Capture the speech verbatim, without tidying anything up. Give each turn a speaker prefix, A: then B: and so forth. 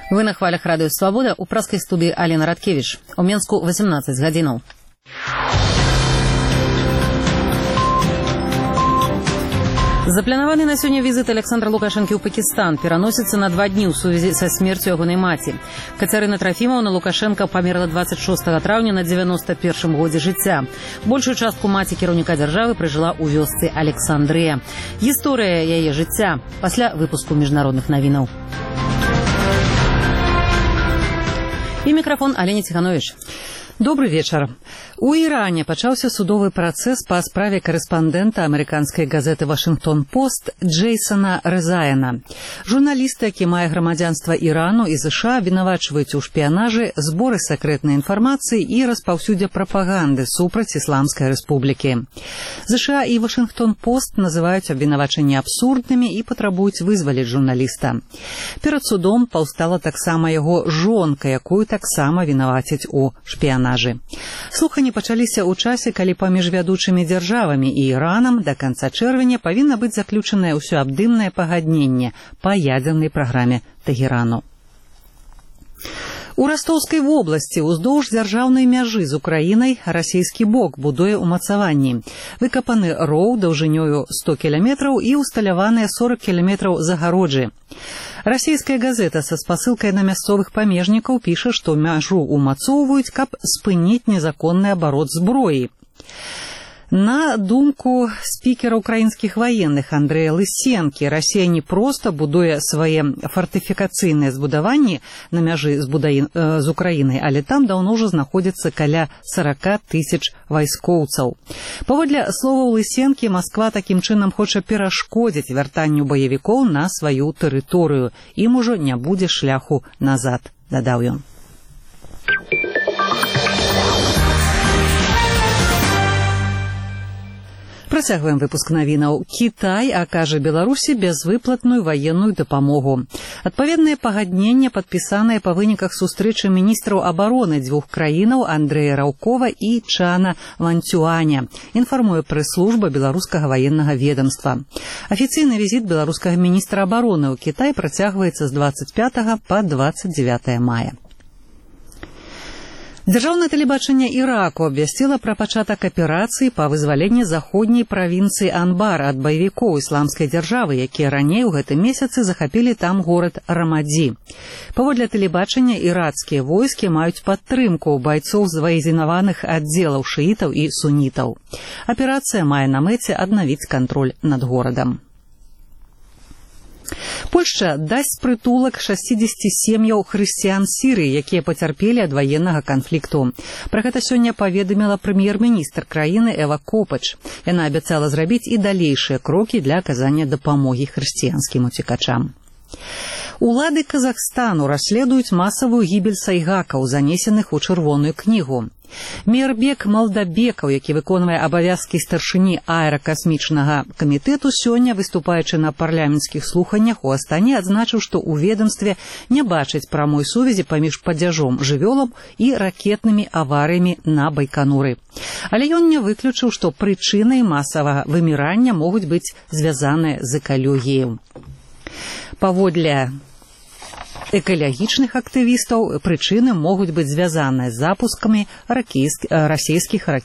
A: Вы на хвалях радыё «Свабода», у праскай студыі Алена Радкевіч. У Менску восемнадцать гадзінаў. Запланаваны на сёння візіт Александра Лукашэнкі ў Пакістан пераносіцца на два дні ў сувязі са смерцю ягонай маці. Кацярына Трафімаўна Лукашэнка памерла двадцать шостага траўня на девяносто первым годзе жыцця. Большую частку маці кіраўніка дзяржавы пражыла ў вёсцы Александрыя. Гісторыя яе жыцця пасля выпуску міжнародных навінаў. І мікрафон Алена Ціханович.
B: Добрый вечар. У Іране пачаўся судовы працэс па справе карэспандэнта амерыканскай газеты «Вашынгтон-Пост» Джейсона Резаяна. Журналіст, які мае грамадзянства Ірану і ЗША, абвінавачваюць у шпіянажы, зборы сакрэтнай інфармацыі і распаўсюдзе прапаганды супраць Ісламскай рэспублікі. ЗША і «Вашынгтон-Пост» называюць абвінавачанні абсурднымі і патрабуюць вызваліць журналіста. Перад судом паўстала таксама яго жонка, якую таксама вінавацяць у шпіянажы. Слуханні пачаліся ў часе, калі паміж вядучымі дзяржавамі і Іранам да канца чэрвеня павінна быць заключанае ўсёабдымнае пагадненне па ядзернай праграме Тэгерану. У Растоўскай вобласці ўздоўж дзяржаўнай мяжы з Украінай расійскі бок будуе ўмацаванні. Выкапаны роў даўжынёю сто кіламетраў і усталяваныя сорок кіламетраў загароджы. Расійская газета са спасылкай на мясцовых памежнікаў піша, што мяжу ўмацоўваюць, каб спыніць незаконны абарот зброі. На думку спікера украінскіх ваенных Андрэя Лысенкі, Расія не проста будуе свае фартыфікацыйныя збудаванні на мяжы з, Будаін, э, з Украінай, але там даўно ўжо знаходзіцца каля сорок тысяч вайскоўцаў. Паводле словаў Лысенкі, Масква такім чынам хоча перашкодзіць вяртанню баевікоў на сваю тэрыторыю. Ім ужо не будзе шляху назад, дадаў ён. Працягваем выпуск навінаў. Кітай акажа Беларусі безвыплатную ваенную дапамогу. Адпаведнае пагадненне падпісанае па выніках сустрэчы міністраў абароны дзвюх краінаў Андрэя Раўкова і Чана Ванцюаня, інфармуе прэс-служба беларускага ваеннага ведамства. Афіцыйны візіт беларускага міністра абароны ў Кітай працягваецца з двадцать пятага па двадцать девятое мая. Дзяржаўнае тэлебачанне Іраку абвясціла пра пачатак аперацыі па вызваленні заходняй правінцыі Анбар ад баевікоў ісламскай дзяржавы, якія раней у гэтым месяцы захапілі там горад Рамадзі. Паводле тэлебачання ірацкія войскі маюць падтрымку ў байцоў зваізінаваных аддзелаў шыітаў і сунітаў. Аперацыя мае на мэце аднавіць кантроль над горадам. Польшча дасць прытулак шасцідзесяці сем'яў хрысціян Сірыі, якія пацярпелі ад ваеннага канфлікту. Пра гэта сёння паведаміла прэм'ер-міністр краіны Эва Копач. Яна абяцала зрабіць і далейшыя крокі для аказання дапамогі хрысціянскім уцекачам. Улады Казахстану расследуюць масавую гібель сайгакаў, занесеных у чырвоную кнігу. Мейербек Малдабекаў, які выконвае абавязкі старшыні аэракасмічнага камітэту, сёння, выступаючы на парламенцкіх слуханнях у Астане, адзначыў, што ў ведамстве не бачыць прамой сувязі паміж падзяжом жывёлам і ракетнымі аварыямі на Байкануры. Але ён не выключыў, што прычынай масавага вымірання могуць быць звязаныя з экалогіяй. Паводле экалагічных актывістаў прычыны могуць быць звязаныя з запускамі расійскіх